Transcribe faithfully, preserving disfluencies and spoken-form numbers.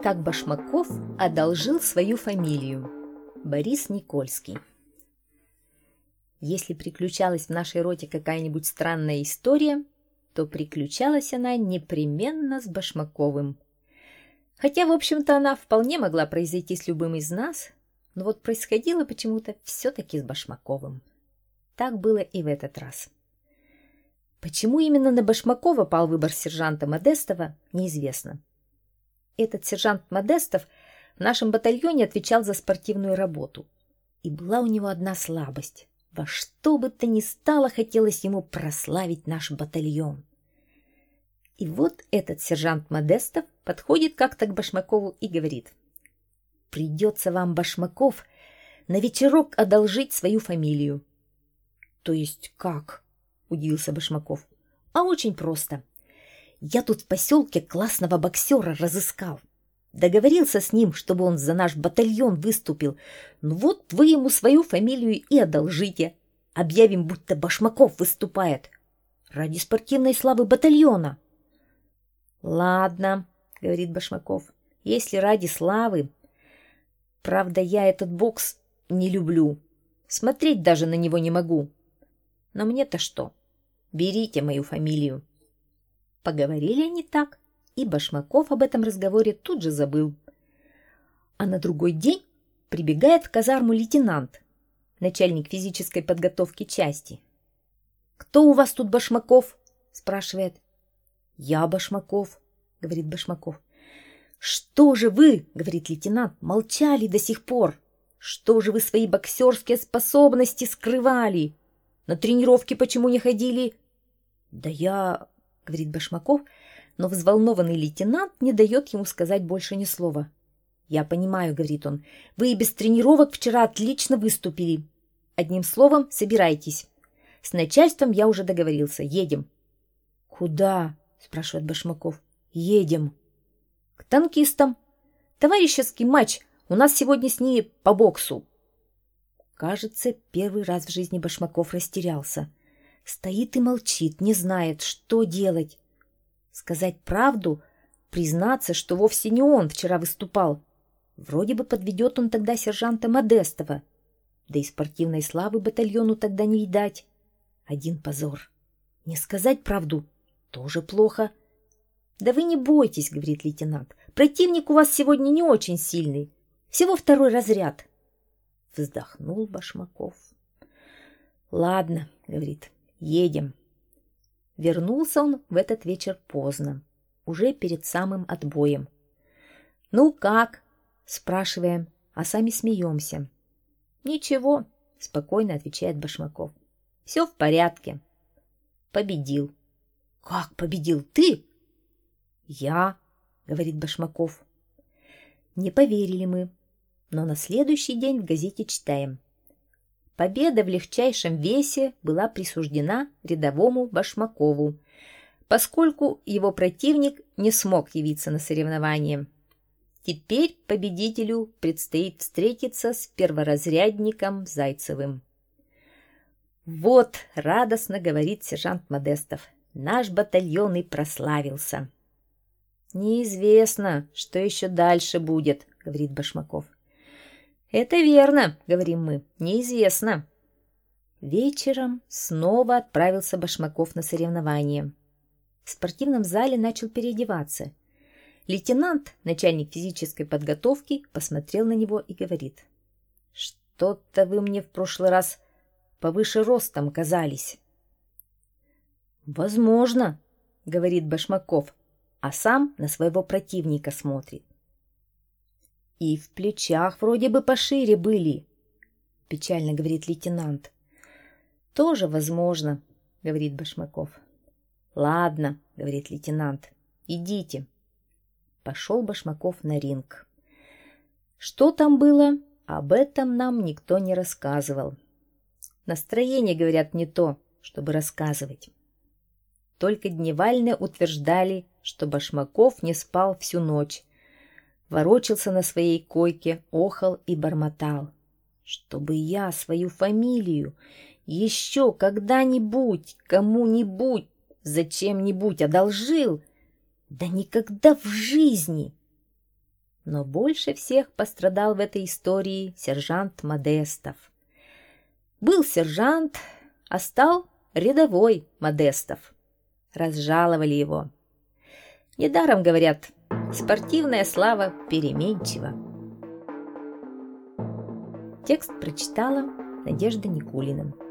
как Башмаков одолжил свою фамилию. Борис Никольский. Если приключалась в нашей роте какая-нибудь странная история, то приключалась она непременно с Башмаковым. Хотя, в общем-то, она вполне могла произойти с любым из нас, но вот происходило почему-то все-таки с Башмаковым. Так было и в этот раз. Почему именно на Башмакова пал выбор сержанта Модестова, неизвестно. Этот сержант Модестов в нашем батальоне отвечал за спортивную работу. И была у него одна слабость. Во что бы то ни стало, хотелось ему прославить наш батальон. И вот этот сержант Модестов подходит как-то к Башмакову и говорит: «Придется вам, Башмаков, на вечерок одолжить свою фамилию». «То есть как?» — удивился Башмаков. «А очень просто. Я тут в поселке классного боксера разыскал. Договорился с ним, чтобы он за наш батальон выступил. Ну вот вы ему свою фамилию и одолжите. Объявим, будто Башмаков выступает. Ради спортивной славы батальона». «Ладно», — говорит Башмаков, — «если ради славы. Правда, я этот бокс не люблю. Смотреть даже на него не могу. Но мне-то что? Берите мою фамилию». Поговорили они так, и Башмаков об этом разговоре тут же забыл. А на другой день прибегает в казарму лейтенант, начальник физической подготовки части. «Кто у вас тут Башмаков?» — спрашивает. «Я Башмаков», — говорит Башмаков. «Что же вы, — говорит лейтенант, — молчали до сих пор? Что же вы свои боксерские способности скрывали? На тренировки почему не ходили?» «Да я... — говорит Башмаков, но взволнованный лейтенант не дает ему сказать больше ни слова. «Я понимаю, — говорит он, — вы и без тренировок вчера отлично выступили. Одним словом, собирайтесь. С начальством я уже договорился. Едем». «Куда?» — спрашивает Башмаков. «Едем». «К танкистам. Товарищеский матч. У нас сегодня с ними по боксу». Кажется, первый раз в жизни Башмаков растерялся. Стоит и молчит, не знает, что делать. Сказать правду, признаться, что вовсе не он вчера выступал. Вроде бы подведет он тогда сержанта Модестова. Да и спортивной славы батальону тогда не видать. Один позор. Не сказать правду тоже плохо. «Да вы не бойтесь, — говорит лейтенант, — противник у вас сегодня не очень сильный. Всего второй разряд». Вздохнул Башмаков. «Ладно, — говорит, — едем». Вернулся он в этот вечер поздно, уже перед самым отбоем. «Ну как?» — спрашиваем, а сами смеемся. «Ничего, — спокойно отвечает Башмаков. — Все в порядке. Победил». «Как победил? Ты?» «Я», — говорит Башмаков. Не поверили мы, но на следующий день в газете читаем: победа в легчайшем весе была присуждена рядовому Башмакову, поскольку его противник не смог явиться на соревнования. Теперь победителю предстоит встретиться с перворазрядником Зайцевым. «Вот, — радостно говорит сержант Модестов, — наш батальон и прославился». «Неизвестно, что еще дальше будет, — говорит Башмаков. «Это верно, — говорим мы, — неизвестно». Вечером снова отправился Башмаков на соревнования. В спортивном зале начал переодеваться. Лейтенант, начальник физической подготовки, посмотрел на него и говорит: «Что-то вы мне в прошлый раз повыше ростом казались». «Возможно, — говорит Башмаков, а сам на своего противника смотрит. «И в плечах вроде бы пошире были», — печально говорит лейтенант. «Тоже возможно, — говорит Башмаков. «Ладно, — говорит лейтенант, — идите». Пошел Башмаков на ринг. Что там было, об этом нам никто не рассказывал. Настроение, говорят, не то, чтобы рассказывать. Только дневальные утверждали, что Башмаков не спал всю ночь, ворочался на своей койке, охал и бормотал: «Чтобы я свою фамилию еще когда-нибудь кому-нибудь зачем-нибудь одолжил, да никогда в жизни!» Но больше всех пострадал в этой истории сержант Модестов. Был сержант, а стал рядовой Модестов. Разжаловали его. Недаром говорят, спортивная слава переменчива. Текст прочитала Надежда Никулина.